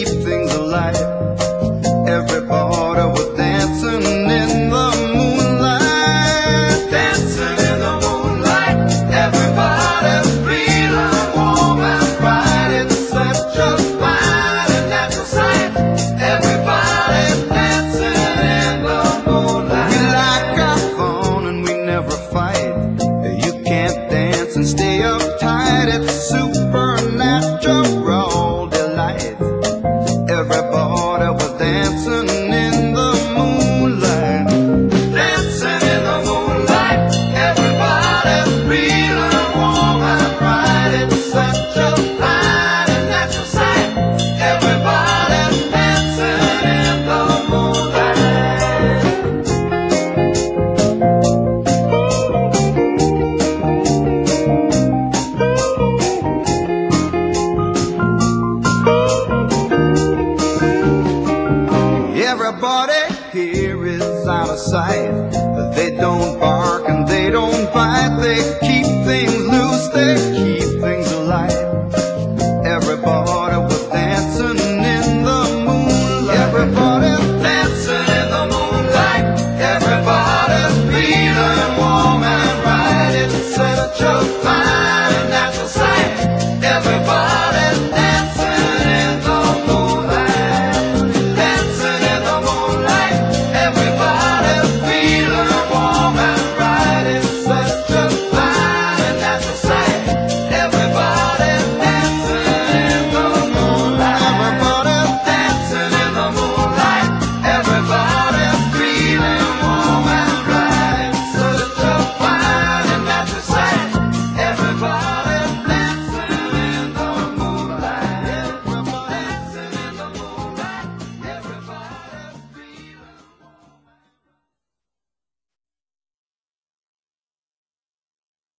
things alive. Everybody was dancing in the moonlight, dancing in the moonlight. Everybody's feeling warm and bright. It's such a fine and natural sight. Everybody's dancing in the moonlight. We like our fun and we never fight. You can't dance and stay uptight. It's supernatural delight. Everybody was dancing in the moonlight, dancing in the moonlight. Everybody's feeling warm and bright. It's such a fine and natural sight. Everybody's dancing in the moonlight. Everybody here is out of sight.